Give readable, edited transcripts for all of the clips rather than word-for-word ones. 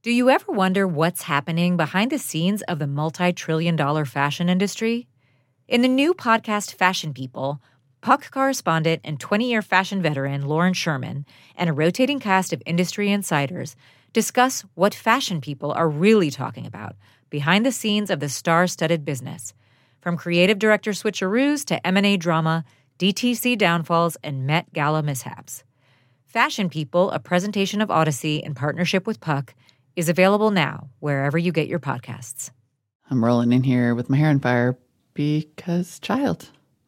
Do you ever wonder what's happening behind the scenes of the multi-trillion-dollar fashion industry? In the new podcast Fashion People, Puck correspondent and 20-year fashion veteran Lauren Sherman and a rotating cast of industry insiders discuss what fashion people are really talking about behind the scenes of the star-studded business, from creative director switcheroos to M&A drama, DTC downfalls, and Met Gala mishaps. Fashion People, a presentation of Odyssey in partnership with Puck, is available now wherever you get your podcasts. I'm rolling in here with my hair on fire because child.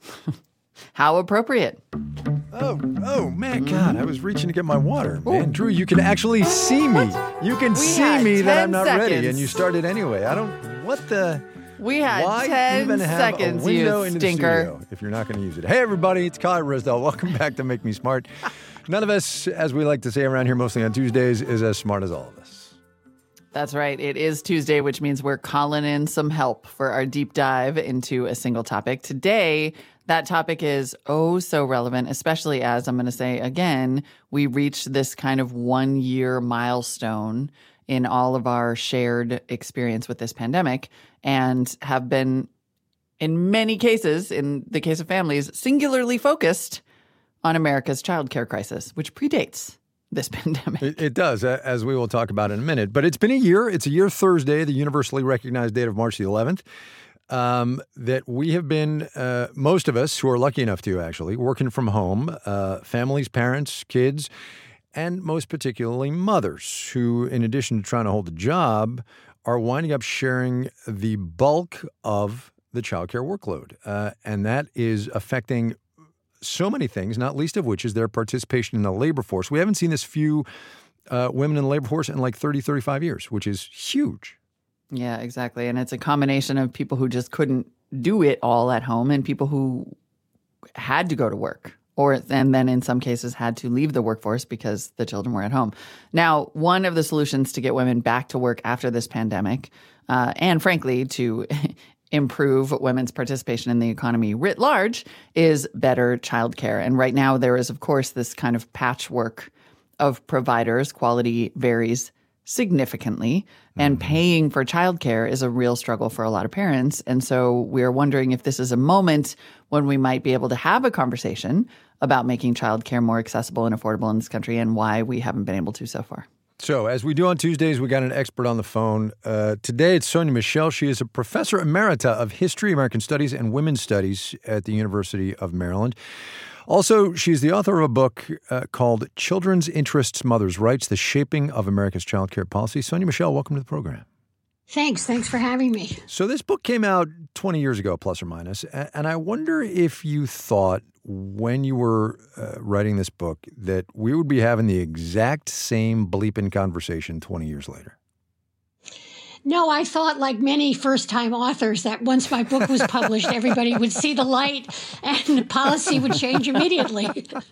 How appropriate. Oh, man, God, I was reaching to get my water, man. Drew, you can actually see me. You can see me that I'm not ready, and you started anyway. We had Why 10 even have seconds, a window you into stinker. the studio if you're not going to use it? Hey, everybody, it's Kyle Risdell. Welcome back to Make Me Smart. None of us, as we like to say around here mostly on Tuesdays, is as smart as all of us. That's right. It is Tuesday, which means we're calling in some help for our deep dive into a single topic. Today, that topic is so relevant, especially as I'm going to say again, we reached this kind of 1-year milestone in all of our shared experience with this pandemic and have been, in many cases, in the case of families, singularly focused on America's childcare crisis, which predates this pandemic. It does, as we will talk about in a minute. But it's been a year. It's a year Thursday, the universally recognized date of March the 11th, that we have been, most of us who are lucky enough to actually, working from home, families, parents, kids, and most particularly mothers who, in addition to trying to hold a job, are winding up sharing the bulk of the childcare workload. And that is affecting so many things, not least of which is their participation in the labor force. We haven't seen this few women in the labor force in like 30, 35 years, which is huge. Yeah, exactly. And it's a combination of people who just couldn't do it all at home and people who had to go to work and then in some cases had to leave the workforce because the children were at home. Now, one of the solutions to get women back to work after this pandemic, and frankly, to improve women's participation in the economy writ large, is better childcare. And right now there is, of course, this kind of patchwork of providers. Quality varies significantly, and paying for childcare is a real struggle for a lot of parents. And so we're wondering if this is a moment when we might be able to have a conversation about making childcare more accessible and affordable in this country and why we haven't been able to so far. So, as we do on Tuesdays, we got an expert on the phone. Today, it's Sonia Michel. She is a professor emerita of history, American studies, and women's studies at the University of Maryland. Also, she's the author of a book called Children's Interests, Mothers' Rights, The Shaping of America's Child Care Policy. Sonia Michel, welcome to the program. Thanks for having me. So this book came out 20 years ago, plus or minus, and I wonder if you thought when you were writing this book that we would be having the exact same bleeping conversation 20 years later. No, I thought, like many first-time authors, that once my book was published, everybody would see the light and the policy would change immediately.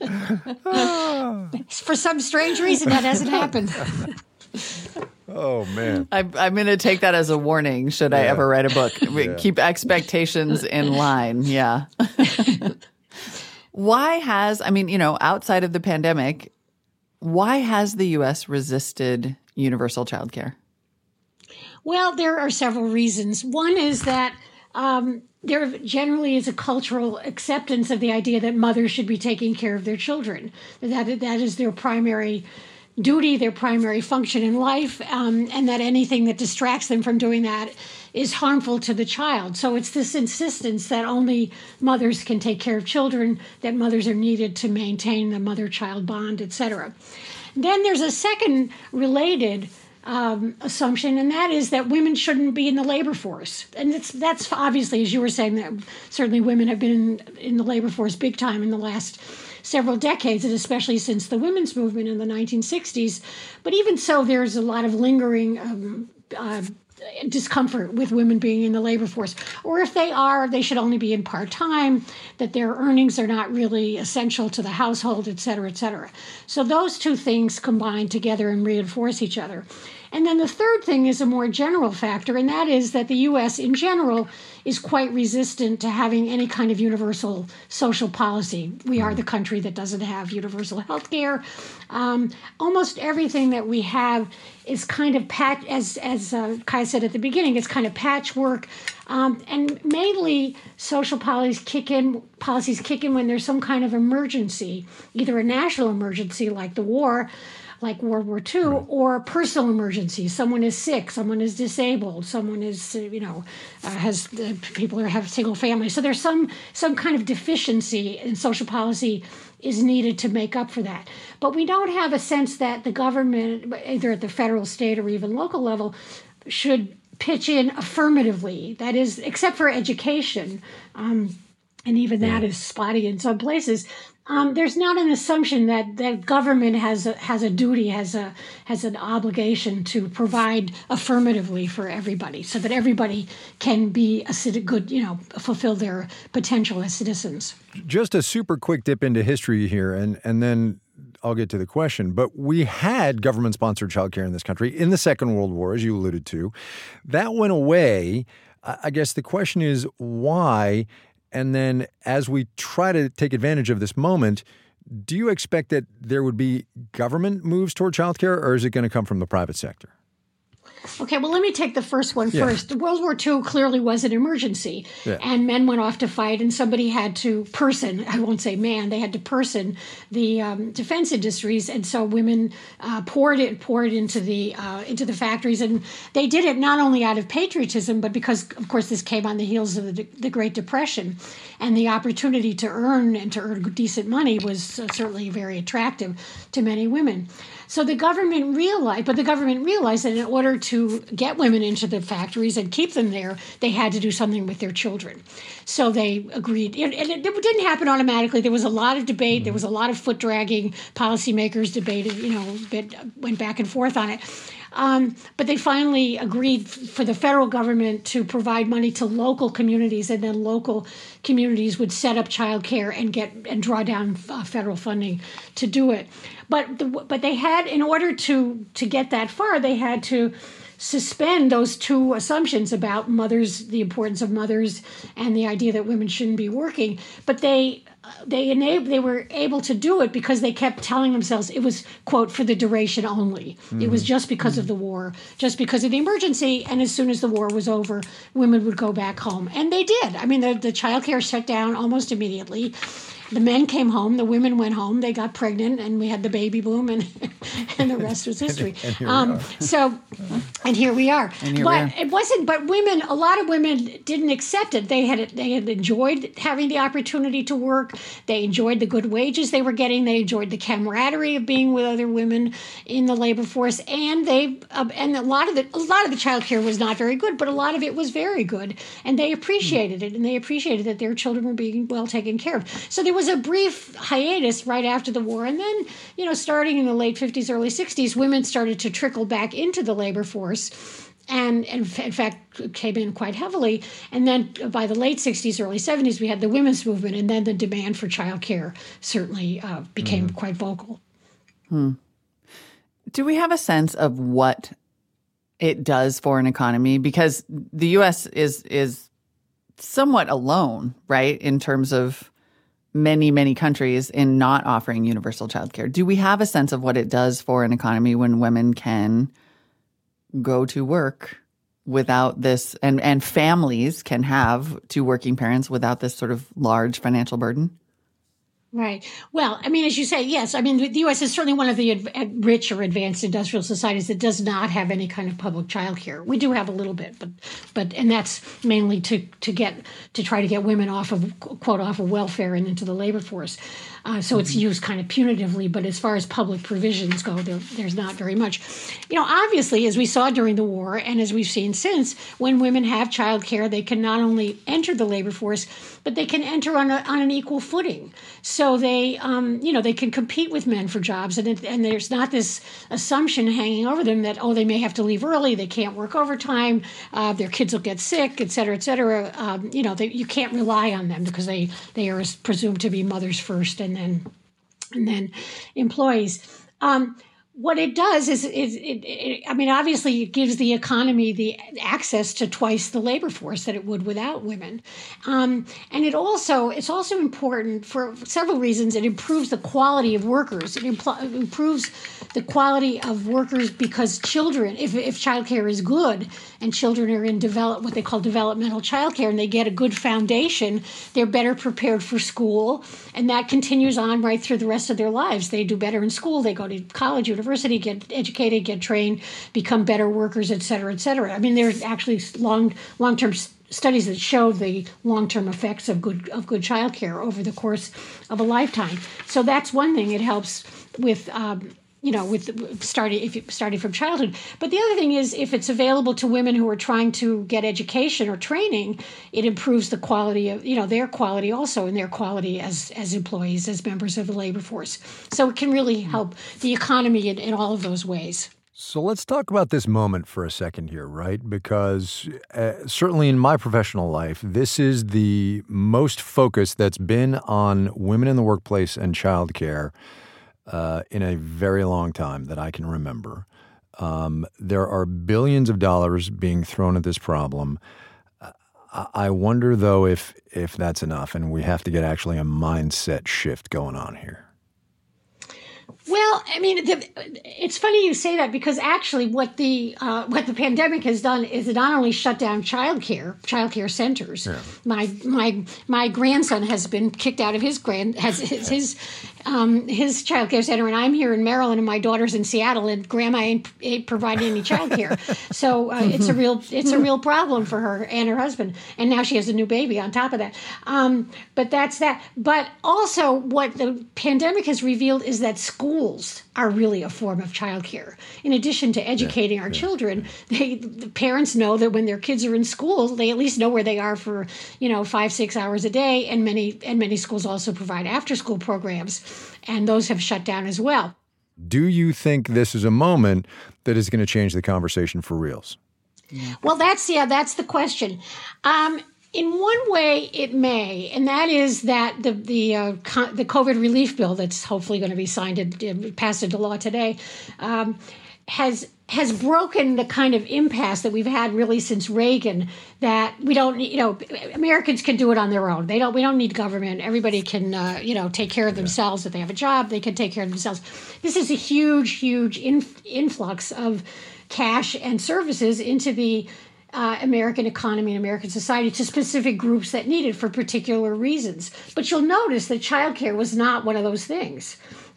For some strange reason, that hasn't happened. Oh, man. I'm going to take that as a warning should I ever write a book. Keep expectations in line. Yeah. Outside of the pandemic, why has the U.S. resisted universal child care? Well, there are several reasons. One is that there generally is a cultural acceptance of the idea that mothers should be taking care of their children. That is their primary duty, their primary function in life, and that anything that distracts them from doing that is harmful to the child. So it's this insistence that only mothers can take care of children, that mothers are needed to maintain the mother-child bond, etc. Then there's a second related assumption, and that is that women shouldn't be in the labor force. And that's obviously, as you were saying, that certainly women have been in the labor force big time in the last several decades, and especially since the women's movement in the 1960s. But even so, there's a lot of lingering discomfort with women being in the labor force. Or if they are, they should only be in part-time, that their earnings are not really essential to the household, et cetera, et cetera. So those two things combine together and reinforce each other. And then the third thing is a more general factor, and that is that the U.S. in general is quite resistant to having any kind of universal social policy. We are the country that doesn't have universal health care. Almost everything that we have is kind of as Kai said at the beginning, it's kind of patchwork. And mainly social policies kick in when there's some kind of emergency, either a national emergency like the war, like World War II, or personal emergencies. Someone is sick, someone is disabled, someone is, people who have single families. So there's some kind of deficiency in social policy is needed to make up for that. But we don't have a sense that the government, either at the federal, state, or even local level, should pitch in affirmatively. That is, except for education, and even that is spotty in some places. There's not an assumption that government has a duty, has an obligation to provide affirmatively for everybody, so that everybody can be fulfill their potential as citizens. Just a super quick dip into history here, and then I'll get to the question. But we had government-sponsored childcare in this country in the Second World War, as you alluded to. That went away. I guess the question is why? And then as we try to take advantage of this moment, do you expect that there would be government moves toward childcare, or is it going to come from the private sector? Okay, well, let me take the first one first. World War II clearly was an emergency, and men went off to fight, and somebody had to person, I won't say man, they had to person the defense industries, and so women poured into the factories, and they did it not only out of patriotism, but because, of course, this came on the heels of the Great Depression, and the opportunity to earn decent money was certainly very attractive to many women. So the government realized that in order to get women into the factories and keep them there, they had to do something with their children. So they agreed. And it didn't happen automatically. There was a lot of debate. There was a lot of foot dragging. Policymakers debated, went back and forth on it. But they finally agreed for the federal government to provide money to local communities, and then local communities would set up childcare and draw down federal funding to do it. But they had, in order to get that far, they had to suspend those two assumptions about mothers, the importance of mothers, and the idea that women shouldn't be working. But they were able to do it because they kept telling themselves it was, quote, for the duration only. Mm-hmm. It was just because of the war, just because of the emergency, and as soon as the war was over, women would go back home. And they did. I mean, the child care shut down almost immediately. The men came home, the women went home, they got pregnant, and we had the baby boom, and the rest was history. And here we are. It wasn't. But women, a lot of women didn't accept it. They had enjoyed having the opportunity to work. They enjoyed the good wages they were getting. They enjoyed the camaraderie of being with other women in the labor force. And a lot of the child care was not very good, but a lot of it was very good. And they appreciated it, and they appreciated that their children were being well taken care of. So there was a brief hiatus right after the war, and then, starting in the late 50s, early 60s, women started to trickle back into the labor force, and in fact came in quite heavily. And then by the late 60s, early 70s, we had the women's movement, and then the demand for childcare certainly became quite vocal. Do we have a sense of what it does for an economy? Because the U.S. is somewhat alone, right, in terms of many, many countries in not offering universal childcare. Do we have a sense of what it does for an economy when women can go to work without this, and families can have two working parents without this sort of large financial burden? Right. Well, I mean, as you say, yes. I mean, the U.S. is certainly one of the rich or advanced industrial societies that does not have any kind of public child care. We do have a little bit, but that's mainly to try to get women off of welfare and into the labor force. So it's used kind of punitively, but as far as public provisions go, there's not very much. Obviously, as we saw during the war, and as we've seen since, when women have child care, they can not only enter the labor force, but they can enter on an equal footing. So they, they can compete with men for jobs, and there's not this assumption hanging over them that, they may have to leave early, they can't work overtime, their kids will get sick, et cetera, et cetera. You can't rely on them because they are presumed to be mothers first and then employees. what it does is, I mean, obviously it gives the economy the access to twice the labor force that it would without women. And it's also important for several reasons. It improves the quality of workers. It improves the quality of workers because children, if childcare is good and children are in what they call developmental childcare, and they get a good foundation, they're better prepared for school, and that continues on right through the rest of their lives. They do better in school, they go to college, university, get educated, get trained, become better workers, et cetera, et cetera. I mean, there's actually long-term studies that show the long-term effects of good childcare over the course of a lifetime. So that's one thing. It helps with starting from childhood. But the other thing is, if it's available to women who are trying to get education or training, it improves the quality of, their quality also, and their quality as employees, as members of the labor force. So it can really help the economy in all of those ways. So let's talk about this moment for a second here, right? Because certainly in my professional life, this is the most focus that's been on women in the workplace and childcare in a very long time that I can remember. There are billions of dollars being thrown at this problem. I wonder, though, if that's enough, and we have to get actually a mindset shift going on here. Well, I mean, it's funny you say that, because actually what the pandemic has done is it not only shut down childcare centers. Yeah. My grandson has been kicked out of his childcare center, and I'm here in Maryland, and my daughter's in Seattle, and Grandma ain't providing any childcare. So it's a real problem for her and her husband, and now she has a new baby on top of that. But that's that. But also, what the pandemic has revealed is that schools are really a form of childcare. In addition to educating our children, the parents know that when their kids are in school, they at least know where they are for 5-6 hours a day, and many schools also provide after-school programs, and those have shut down as well. Do you think this is a moment that is going to change the conversation for reals? Well, that's the question. In one way, it may, and that is that the COVID relief bill that's hopefully going to be signed and passed into law today has broken the kind of impasse that we've had really since Reagan, that we don't, Americans can do it on their own. We don't need government. Everybody can, take care of themselves. If they have a job, they can take care of themselves. This is a huge influx of cash and services into the American economy and American society to specific groups that need it for particular reasons. But you'll notice that childcare was not one of those things.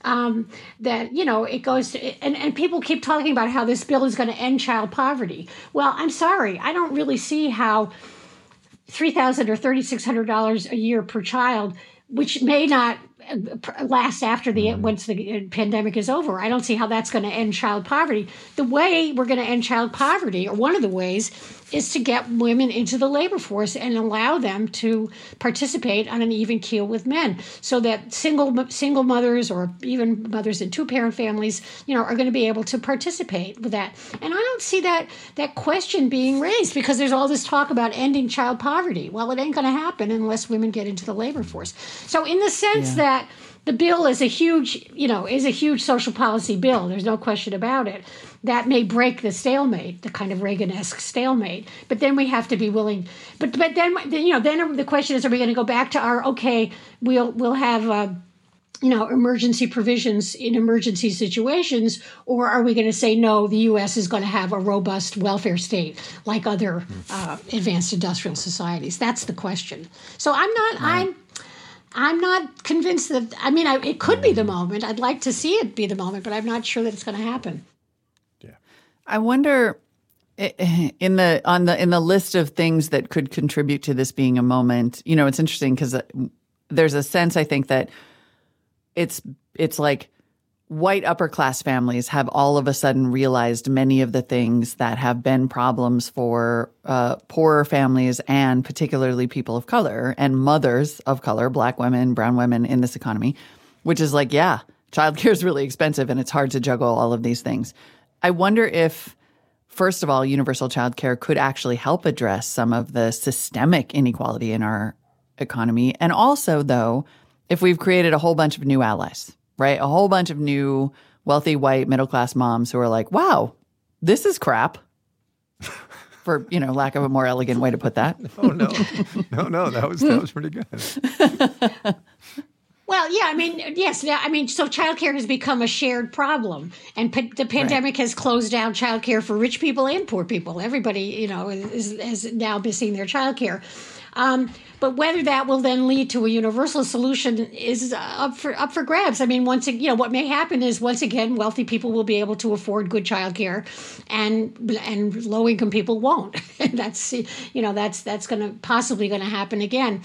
It goes to, and people keep talking about how this bill is going to end child poverty. Well, I'm sorry, I don't really see how $3,000 or $3,600 a year per child, which may not last after once the pandemic is over. I don't see how that's going to end child poverty. The way we're going to end child poverty, or one of the ways, is to get women into the labor force and allow them to participate on an even keel with men, so that single mothers, or even mothers in two-parent families, are going to be able to participate with that. And I don't see that question being raised, because there's all this talk about ending child poverty. Well, it ain't going to happen unless women get into the labor force. So in the sense that the bill is a huge social policy bill, there's no question about it, that may break the stalemate, the kind of Reagan-esque stalemate. But then we have to be willing. But then the question is: are we going to go back to we'll have emergency provisions in emergency situations, or are we going to say no? The U.S. is going to have a robust welfare state like other advanced industrial societies. That's the question. So I'm not convinced that. I mean, it could be the moment. I'd like to see it be the moment, but I'm not sure that it's going to happen. I wonder, in the list of things that could contribute to this being a moment, it's interesting because there's a sense, I think, that it's like white upper class families have all of a sudden realized many of the things that have been problems for poorer families, and particularly people of color and mothers of color, Black women, brown women in this economy, which is like, childcare is really expensive and it's hard to juggle all of these things. I wonder if, first of all, universal childcare could actually help address some of the systemic inequality in our economy. And also, though, if we've created a whole bunch of new allies, right? A whole bunch of new wealthy white middle-class moms who are like, wow, this is crap. For, lack of a more elegant way to put that. Oh, no. No, that was pretty good. Well, yeah, yes. So childcare has become a shared problem, and the pandemic has closed down childcare for rich people and poor people. Everybody, is now missing their childcare. But whether that will then lead to a universal solution is up for grabs. What may happen is, once again, wealthy people will be able to afford good childcare, and low income people won't. And that's possibly going to happen again.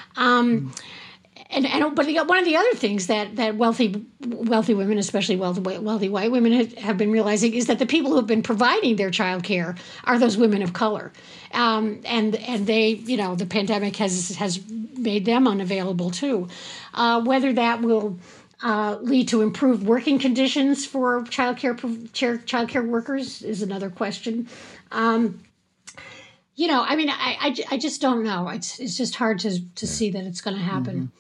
But one of the other things that wealthy women, especially wealthy white women, have been realizing is that the people who have been providing their child care are those women of color, and they, the pandemic has made them unavailable too. Whether that will lead to improved working conditions for childcare workers is another question. I just don't know. It's just hard to see that it's going to happen. Mm-hmm.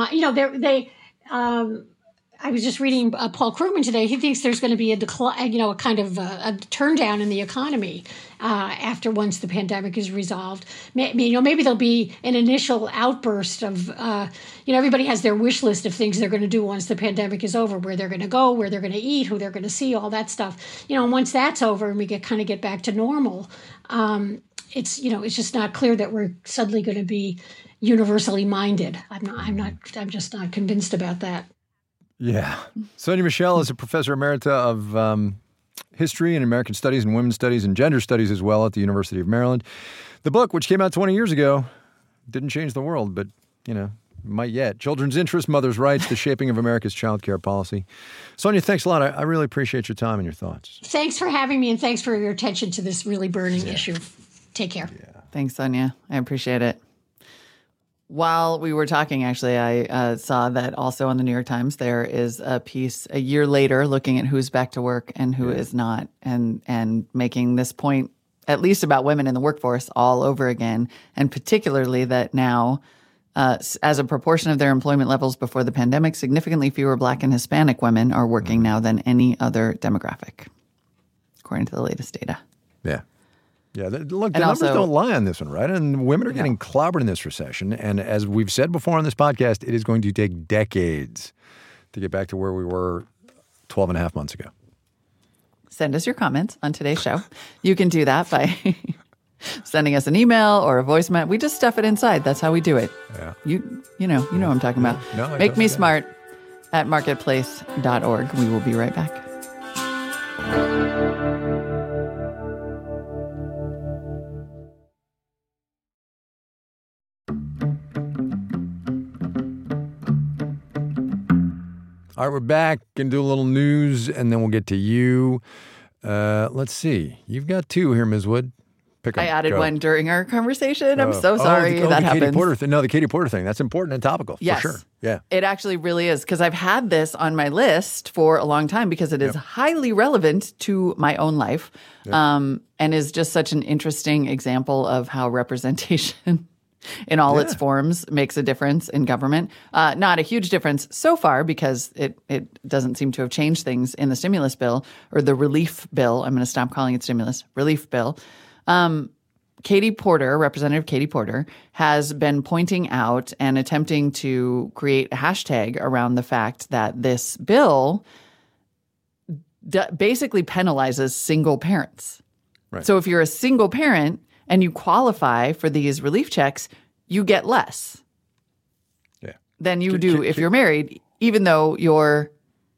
I was just reading Paul Krugman today. He thinks there's going to be a decline, a kind of a turn down in the economy once the pandemic is resolved. Maybe there'll be an initial outburst of, everybody has their wish list of things they're going to do once the pandemic is over, where they're going to go, where they're going to eat, who they're going to see, all that stuff. And once that's over and we get back to normal, it's just not clear that we're suddenly going to be universally minded. I'm just not convinced about that. Yeah. Sonia Michel is a professor emerita of history and American studies and women's studies and gender studies as well at the University of Maryland. The book, which came out 20 years ago, didn't change the world, but, might yet. Children's Interests, Mothers' Rights, The Shaping of America's Child Care Policy. Sonia, thanks a lot. I really appreciate your time and your thoughts. Thanks for having me, and thanks for your attention to this really burning issue. Take care. Yeah. Thanks, Sonia. I appreciate it. While we were talking, actually, I saw that also on the New York Times, there is a piece a year later looking at who's back to work and who is not, and making this point, at least about women in the workforce, all over again, and particularly that now, as a proportion of their employment levels before the pandemic, significantly fewer Black and Hispanic women are working now than any other demographic, according to the latest data. Yeah. Yeah, look, the numbers don't lie on this one, right? And women are getting clobbered in this recession. And as we've said before on this podcast, it is going to take decades to get back to where we were 12 and a half months ago. Send us your comments on today's show. You can do that by sending us an email or a voicemail. We just stuff it inside. That's how we do it. Yeah. You know what I'm talking about. No, Make me smart at marketplace.org. We will be right back. All right, we're back and do a little news, and then we'll get to you. Let's see. You've got two here, Ms. Wood. Pick 'em. I added one during our conversation. I'm so sorry that happened. The Katie Porter thing. That's important and topical, yes, for sure. Yeah, it actually really is, because I've had this on my list for a long time because it is highly relevant to my own life, and is just such an interesting example of how representation in all its forms makes a difference in government. Not a huge difference so far, because it doesn't seem to have changed things in the stimulus bill or the relief bill. I'm going to stop calling it stimulus, relief bill. Katie Porter, Representative Katie Porter, has been pointing out and attempting to create a hashtag around the fact that this bill basically penalizes single parents. Right. So if you're a single parent and you qualify for these relief checks, you get less than you do if you're married, even though your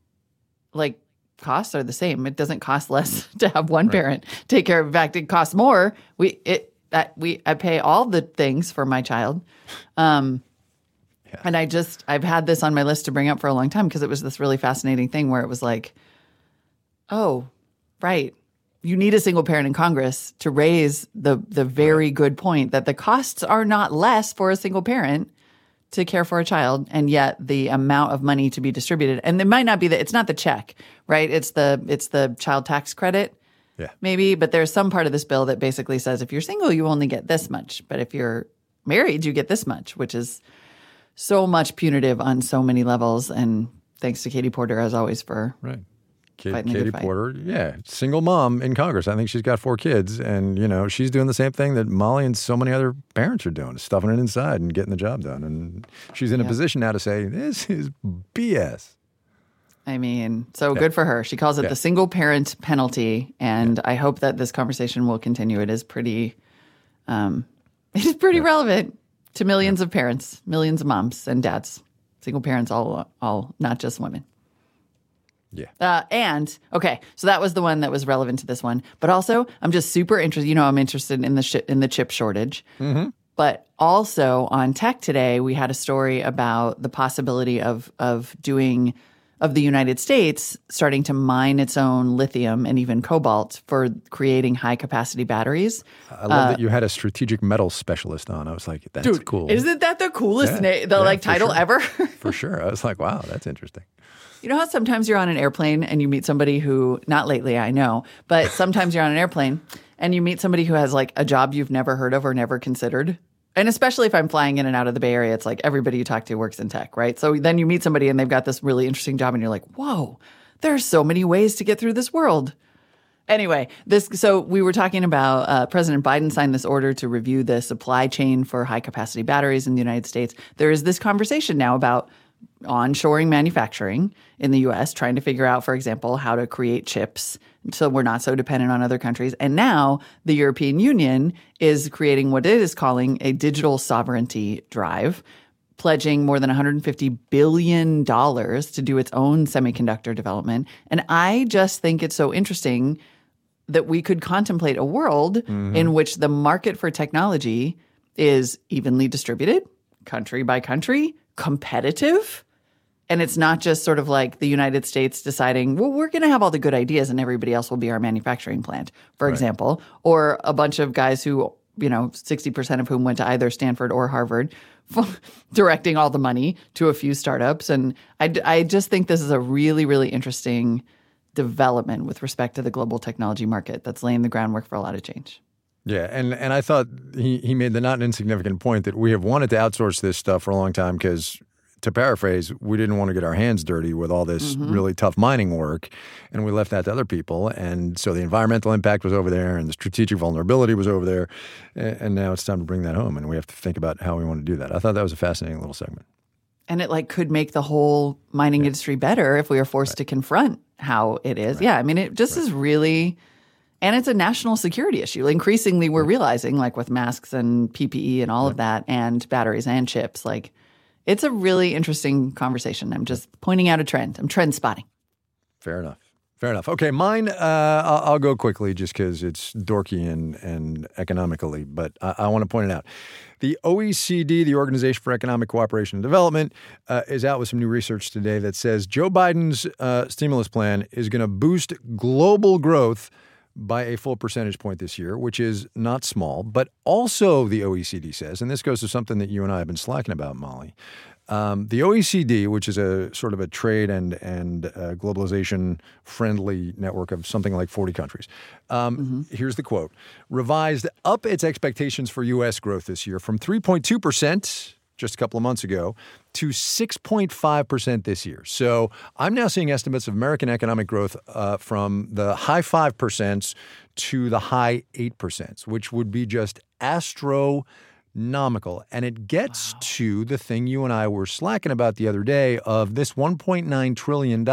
costs are the same. It doesn't cost less to have one parent take care of. In fact, it costs more. I pay all the things for my child. And I've had this on my list to bring up for a long time because it was this really fascinating thing where it was like, oh, right. You need a single parent in Congress to raise the very good point that the costs are not less for a single parent to care for a child, and yet the amount of money to be distributed, and it might not be it's not the check, right? It's the child tax credit, maybe, but there's some part of this bill that basically says if you're single, you only get this much, but if you're married, you get this much, which is so much punitive on so many levels. And thanks to Katie Porter, as always, for Fighting the Katie good fight. Porter, single mom in Congress. I think she's got 4 kids, and she's doing the same thing that Molly and so many other parents are doing, stuffing it inside and getting the job done. And she's in a position now to say, this is BS. I mean, so good for her. She calls it the single parent penalty, and I hope that this conversation will continue. It is pretty, relevant to millions of parents, millions of moms and dads, single parents, all not just women. Yeah. Okay, so that was the one that was relevant to this one. But also, I'm just super interested. I'm interested in the chip shortage. Mm-hmm. But also on Tech Today, we had a story about the possibility of the United States starting to mine its own lithium and even cobalt for creating high-capacity batteries. I love that you had a strategic metals specialist on. I was like, that's cool. Isn't that the coolest title ever? For sure. I was like, wow, that's interesting. You know how sometimes you're on an airplane and you meet somebody who, not lately, I know, but sometimes you're on an airplane and you meet somebody who has like a job you've never heard of or never considered? And especially if I'm flying in and out of the Bay Area, it's like everybody you talk to works in tech, right? So then you meet somebody and they've got this really interesting job and you're like, whoa, there's so many ways to get through this world. Anyway, so we were talking about President Biden signed this order to review the supply chain for high-capacity batteries in the United States. There is this conversation now about onshoring manufacturing in the U.S., trying to figure out, for example, how to create chips so we're not so dependent on other countries. And now the European Union is creating what it is calling a digital sovereignty drive, pledging more than $150 billion to do its own semiconductor development. And I just think it's so interesting that we could contemplate a world in which the market for technology is evenly distributed, country by country, competitive. And it's not just sort of like the United States deciding, well, we're going to have all the good ideas and everybody else will be our manufacturing plant, for example, or a bunch of guys who, 60% of whom went to either Stanford or Harvard, directing all the money to a few startups. And I just think this is a really, really interesting development with respect to the global technology market that's laying the groundwork for a lot of change. Yeah, and I thought he made the not insignificant point that we have wanted to outsource this stuff for a long time because, to paraphrase, we didn't want to get our hands dirty with all this really tough mining work, and we left that to other people. And so the environmental impact was over there, and the strategic vulnerability was over there, and now it's time to bring that home, and we have to think about how we want to do that. I thought that was a fascinating little segment. And it could make the whole mining industry better if we are forced to confront how it is. Right. Yeah, I mean, it just is really... And it's a national security issue. Increasingly, we're realizing, like with masks and PPE and all of that, and batteries and chips, it's a really interesting conversation. I'm just pointing out a trend. I'm trend spotting. Fair enough. Okay, mine, I'll go quickly just because it's dorky and economically, but I want to point it out. The OECD, the Organization for Economic Cooperation and Development, is out with some new research today that says Joe Biden's stimulus plan is going to boost global growth by a full percentage point this year, which is not small. But also the OECD says, and this goes to something that you and I have been slacking about, Molly, the OECD, which is a sort of a trade and globalization-friendly network of something like 40 countries. Here's the quote. Revised up its expectations for U.S. growth this year from 3.2% just a couple of months ago to 6.5% this year. So I'm now seeing estimates of American economic growth from the high 5% to the high 8%, which would be just astronomical. And it gets to the thing you and I were slacking about the other day of this $1.9 trillion.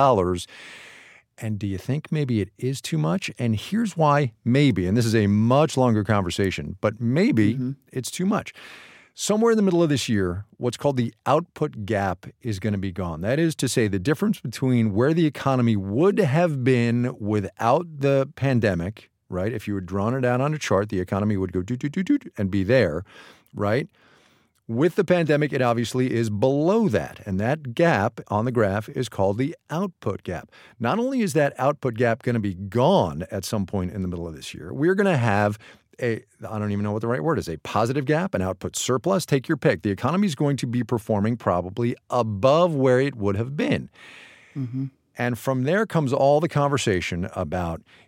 And do you think maybe it is too much? And here's why maybe, and this is a much longer conversation, but maybe it's too much. Somewhere in the middle of this year, what's called the output gap is going to be gone. That is to say, the difference between where the economy would have been without the pandemic, right? If you had drawn it out on a chart, the economy would go and be there, right? With the pandemic, it obviously is below that. And that gap on the graph is called the output gap. Not only is that output gap going to be gone at some point in the middle of this year, we're going to have I don't even know what the right word is, a positive gap, an output surplus, take your pick. The economy is going to be performing probably above where it would have been. And from there comes all the conversation about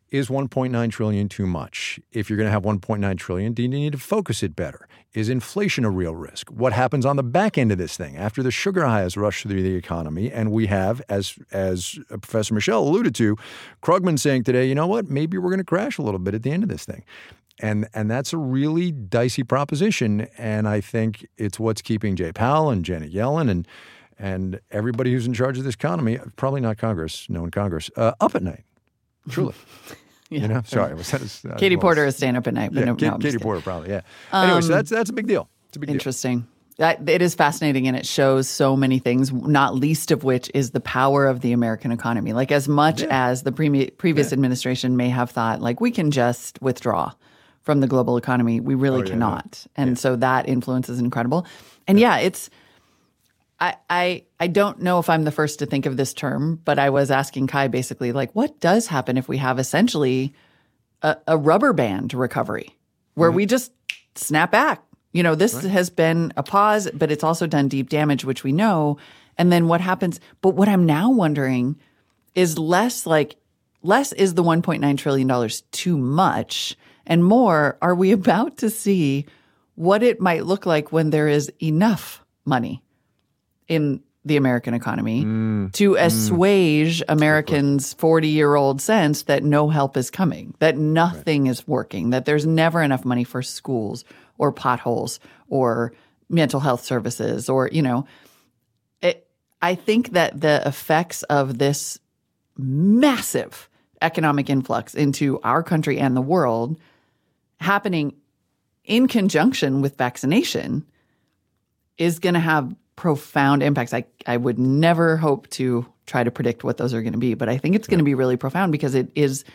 Is $1.9 trillion too much? If you're going to have $1.9 trillion, do you need to focus it better? Is inflation a real risk? What happens on the back end of this thing after the sugar high has rushed through the economy? And we have, as Professor Michelle alluded to, Krugman saying today, you know what, maybe we're going to crash a little bit at the end of this thing. And that's a really dicey proposition. And I think it's what's keeping Jay Powell and Janet Yellen and everybody who's in charge of this economy, probably not Congress, no one Congress, up at night. Truly. Yeah. You know, sorry. Katie Porter is staying up at night. But Katie Porter probably, yeah. Anyway, so that's a big deal. It's a big interesting. It is fascinating, and it shows so many things, not least of which is the power of the American economy. Like, as much as the previous administration may have thought, like, we can just withdraw from the global economy, we really cannot. No. And so that influence is incredible. And it's... I don't know if I'm the first to think of this term, but I was asking Kai basically, like, what does happen if we have essentially a rubber band recovery where we just snap back? You know, this has been a pause, but it's also done deep damage, which we know. And then what happens? But what I'm now wondering is less is the $1.9 trillion too much, and more, are we about to see what it might look like when there is enough money in the American economy to assuage Americans' 40-year-old sense that no help is coming, that nothing is working, that there's never enough money for schools or potholes or mental health services or, you know. I think that the effects of this massive economic influx into our country and the world happening in conjunction with vaccination is going to have profound impacts. I would never hope to try to predict what those are going to be, but I think it's going to be really profound because it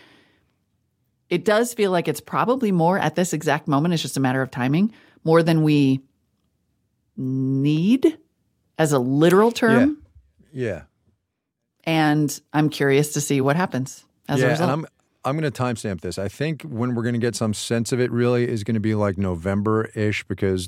does feel like it's probably more at this exact moment. It's just a matter of timing, more than we need as a literal term. Yeah. And I'm curious to see what happens as a result. And I'm going to timestamp this. I think when we're going to get some sense of it really is going to be like November-ish because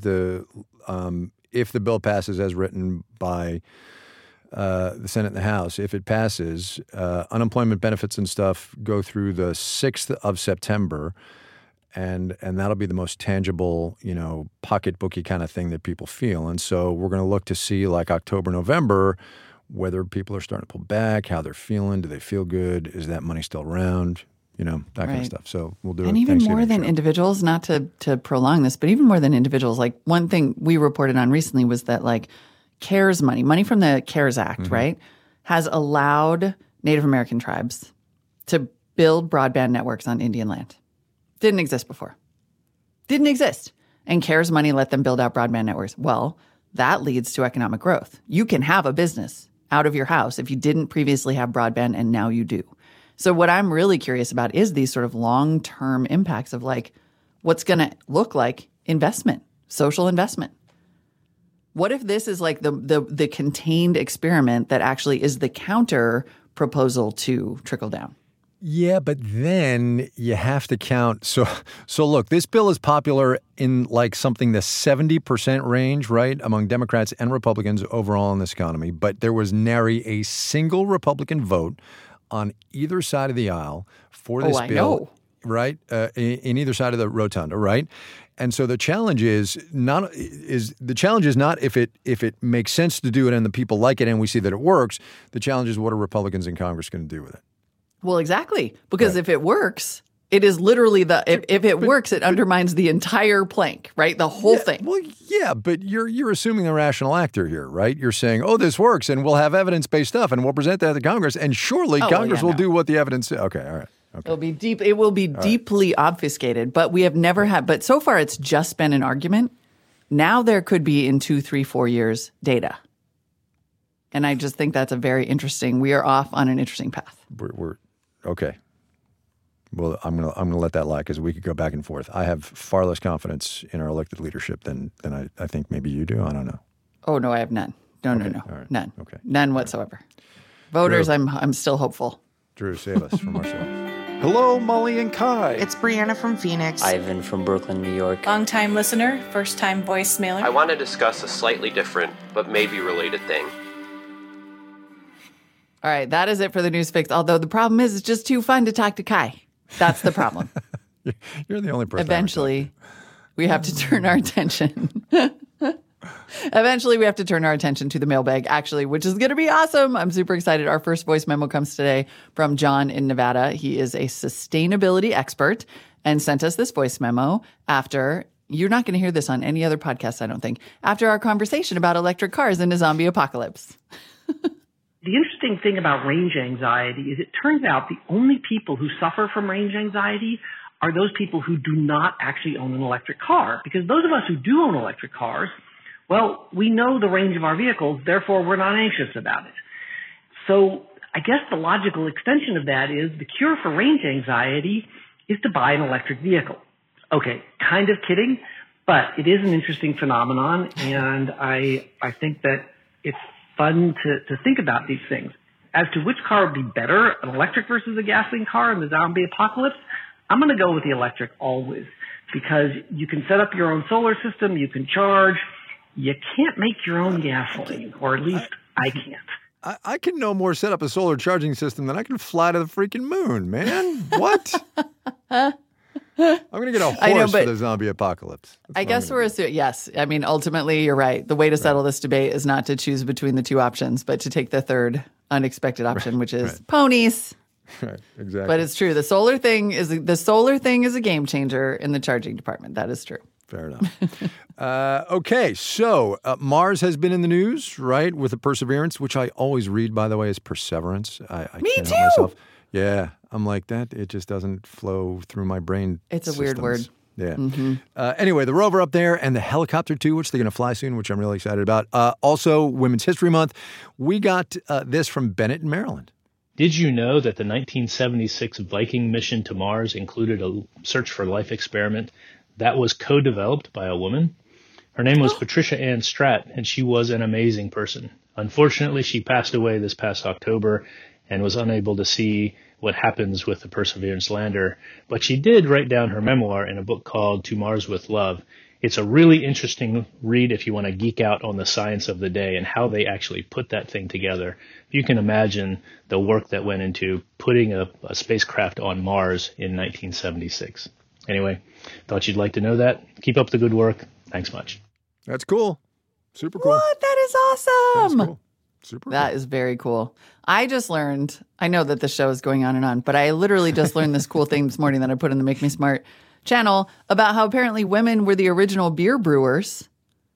if the bill passes as written by the Senate and the House, if it passes, unemployment benefits and stuff go through the 6th of September, and that'll be the most tangible, you know, pocketbooky kind of thing that people feel. And so we're going to look to see like October, November, whether people are starting to pull back, how they're feeling, do they feel good, is that money still around? You know, that kind of stuff. So we'll do it. And even more than individuals, not to prolong this, but even more than individuals, like one thing we reported on recently was that like CARES money from the CARES Act, right, has allowed Native American tribes to build broadband networks on Indian land. Didn't exist before. Didn't exist. And CARES money let them build out broadband networks. Well, that leads to economic growth. You can have a business out of your house if you didn't previously have broadband and now you do. So what I'm really curious about is these sort of long-term impacts of like what's going to look like investment, social investment. What if this is like the contained experiment that actually is the counter proposal to trickle down? Yeah, but then you have to count. So look, this bill is popular in like something the 70% range, right, among Democrats and Republicans overall in this economy. But there was nary a single Republican vote on either side of the aisle for this bill, right? In either side of the rotunda, right? And so the challenge is not if it makes sense to do it and the people like it and we see that it works. The challenge is what are Republicans in Congress going to do with it? Well, exactly, because if it works, it is literally if it works, it undermines the entire plank, right? The whole thing. Well, yeah, but you're assuming the rational actor here, right? You're saying, oh, this works, and we'll have evidence-based stuff, and we'll present that to Congress, and surely Congress will do what the evidence says. Okay, all right. Okay. It will be deeply obfuscated, but we have never had. But so far, it's just been an argument. Now there could be in 2, 3, 4 years data, and I just think that's a very interesting. We are off on an interesting path. We're okay. Well, I'm gonna let that lie because we could go back and forth. I have far less confidence in our elected leadership than I think maybe you do. I don't know. Oh no, I have none. No. Right. None. Okay. None whatsoever. Voters, Drew. I'm still hopeful. Drew, save us from ourselves. Hello, Molly and Kai. It's Brianna from Phoenix. Ivan from Brooklyn, New York. Long-time listener, first-time voicemailer. I want to discuss a slightly different but maybe related thing. All right, that is it for the news fix. Although the problem is it's just too fun to talk to Kai. That's the problem. You're the only person. Eventually, we have to turn our attention. Eventually, we have to turn our attention to the mailbag, actually, which is going to be awesome. I'm super excited. Our first voice memo comes today from John in Nevada. He is a sustainability expert and sent us this voice memo after, you're not going to hear this on any other podcast, I don't think, after our conversation about electric cars in a zombie apocalypse. The interesting thing about range anxiety is it turns out the only people who suffer from range anxiety are those people who do not actually own an electric car. Because those of us who do own electric cars, well, we know the range of our vehicles, therefore we're not anxious about it. So I guess the logical extension of that is the cure for range anxiety is to buy an electric vehicle. Okay, kind of kidding, but it is an interesting phenomenon, and I think that it's fun to think about these things. As to which car would be better, an electric versus a gasoline car in the zombie apocalypse, I'm going to go with the electric always, because you can set up your own solar system, you can charge. You can't make your own gasoline, or at least I can't. I can no more set up a solar charging system than I can fly to the freaking moon, man. What? I'm going to get a horse for the zombie apocalypse. I guess we're assuming, yes. I mean, ultimately, you're right. The way to settle this debate is not to choose between the two options, but to take the third unexpected option, which is ponies. Right, exactly. But it's true. The solar thing is a game changer in the charging department. That is true. Fair enough. Okay, so Mars has been in the news, right, with the Perseverance, which I always read, by the way, as Perseverance. I Me can't too. help myself. Yeah, I'm like that. It just doesn't flow through my brain. It's a weird word. Yeah. Mm-hmm. Anyway, the rover up there and the helicopter too, which they're going to fly soon, which I'm really excited about. Also, Women's History Month. We got this from Bennett in Maryland. Did you know that the 1976 Viking mission to Mars included a search for life experiment that was co-developed by a woman? Her name was Patricia Ann Stratt, and she was an amazing person. Unfortunately, she passed away this past October and was unable to see what happens with the Perseverance lander, but she did write down her memoir in a book called To Mars with Love. It's a really interesting read if you want to geek out on the science of the day and how they actually put that thing together. You can imagine the work that went into putting a spacecraft on Mars in 1976. Anyway, thought you'd like to know that. Keep up the good work. Thanks much. That's cool. Super cool. What? That is awesome. That's cool. Super That cool. is very cool. I just learned, I know that the show is going on and on, but I literally just learned this cool thing this morning that I put in the Make Me Smart channel about how apparently women were the original beer brewers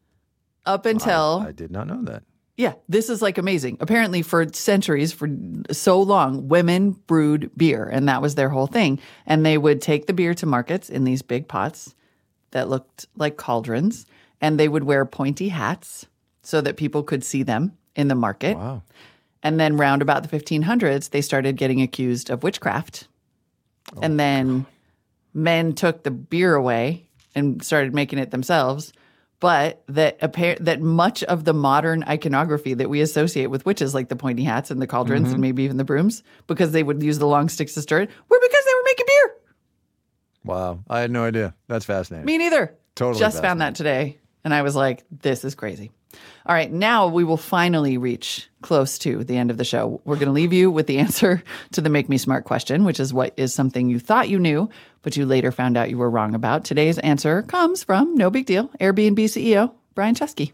up until... I did not know that. Yeah, this is like amazing. Apparently for centuries, for so long, women brewed beer, and that was their whole thing. And they would take the beer to markets in these big pots that looked like cauldrons, and they would wear pointy hats so that people could see them in the market. Wow. And then round about the 1500s, they started getting accused of witchcraft. And then men took the beer away and started making it themselves. But that much of the modern iconography that we associate with witches, like the pointy hats and the cauldrons and maybe even the brooms, because they would use the long sticks to stir it, were because they were making beer. Wow. I had no idea. That's fascinating. Me neither. Totally Just found that today. And I was like, this is crazy. All right, now we will finally reach close to the end of the show. We're going to leave you with the answer to the Make Me Smart question, which is what is something you thought you knew, but you later found out you were wrong about. Today's answer comes from, no big deal, Airbnb CEO Brian Chesky.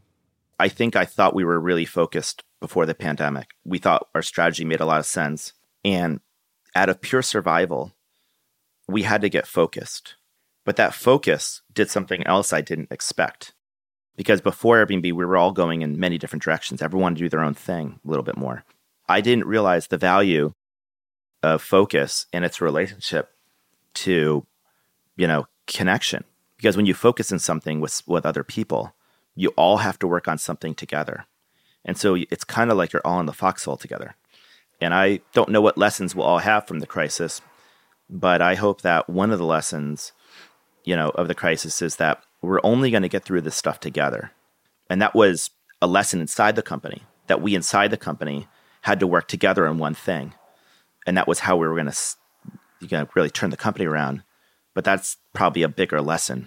I think I thought we were really focused before the pandemic. We thought our strategy made a lot of sense. And out of pure survival, we had to get focused. But that focus did something else I didn't expect. Because before Airbnb, we were all going in many different directions. Everyone to do their own thing a little bit more. I didn't realize the value of focus and its relationship to, connection. Because when you focus on something with other people, you all have to work on something together. And so it's kind of like you're all in the foxhole together. And I don't know what lessons we'll all have from the crisis, but I hope that one of the lessons, of the crisis is that we're only going to get through this stuff together. And that was a lesson inside the company, that we inside the company had to work together on one thing. And that was how we were going to really turn the company around. But that's probably a bigger lesson.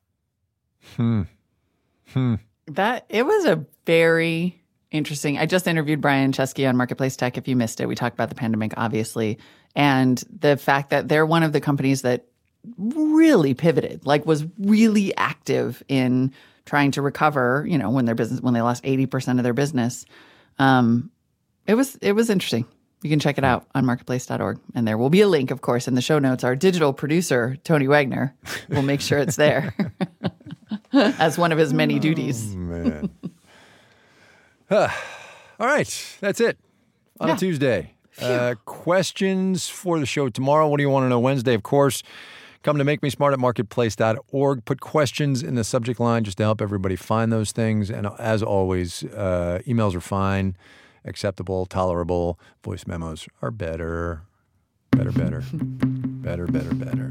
That it was a very interesting. I just interviewed Brian Chesky on Marketplace Tech. If you missed it, we talked about the pandemic, obviously. And the fact that they're one of the companies that really pivoted, like was really active in trying to recover, you know, when they lost 80% of their business. It was interesting. You can check it out on marketplace.org. And there will be a link, of course, in the show notes. Our digital producer, Tony Wagner, will make sure it's there as one of his many duties. Man. All right. That's it on a Tuesday. Questions for the show tomorrow. What do you want to know Wednesday? Of course, come to MakeMeSmart at marketplace.org. Put questions in the subject line just to help everybody find those things. And as always, emails are fine, acceptable, tolerable. Voice memos are better. Better. Better. They're better.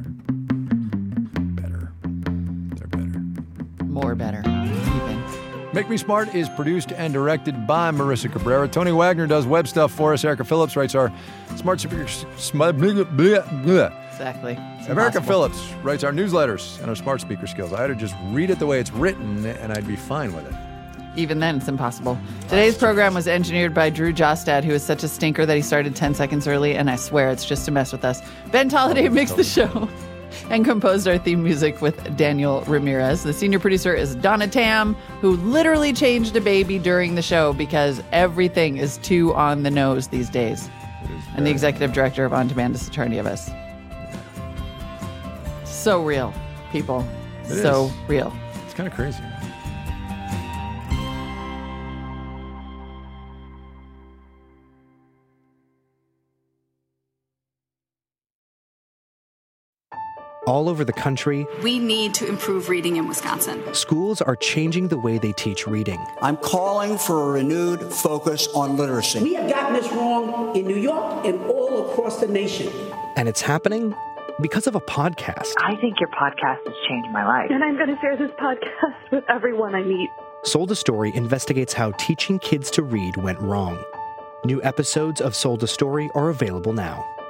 More better. Even. Make Me Smart is produced and directed by Marissa Cabrera. Tony Wagner does web stuff for us. Erica Phillips writes our smart speaker. Exactly. America Phillips writes our newsletters and our smart speaker skills. I had to just read it the way it's written, and I'd be fine with it. Even then, it's impossible. Today's program was engineered by Drew Jostad, who is such a stinker that he started 10 seconds early, and I swear it's just to mess with us. Ben Tolliday mixed the show and composed our theme music with Daniel Ramirez. The senior producer is Donna Tam, who literally changed a baby during the show because everything is too on the nose these days. And the executive director of On Demand is Attorney of Us. So real, people. So real. It's kind of crazy. All over the country, we need to improve reading in Wisconsin. Schools are changing the way they teach reading. I'm calling for a renewed focus on literacy. We have gotten this wrong in New York and all across the nation. And it's happening because of a podcast. I think your podcast has changed my life. And I'm going to share this podcast with everyone I meet. Sold a Story investigates how teaching kids to read went wrong. New episodes of Sold a Story are available now.